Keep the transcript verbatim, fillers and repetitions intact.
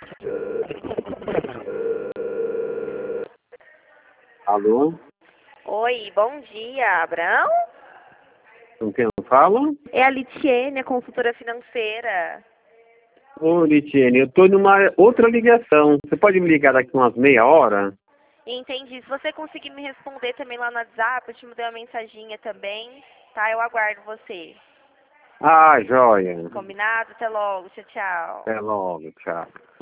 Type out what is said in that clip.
Alô? Oi, bom dia, Abrão? Com quem eu falo? É a Litiene, a consultora financeira. Ô, Litiene, eu tô numa outra ligação. Você pode me ligar daqui umas meia hora? Entendi. Se você conseguir me responder também lá no WhatsApp, eu te mandei uma mensaginha também, tá? Eu aguardo você. Ah, joia. Combinado? Até logo. Tchau, tchau. Até logo, tchau.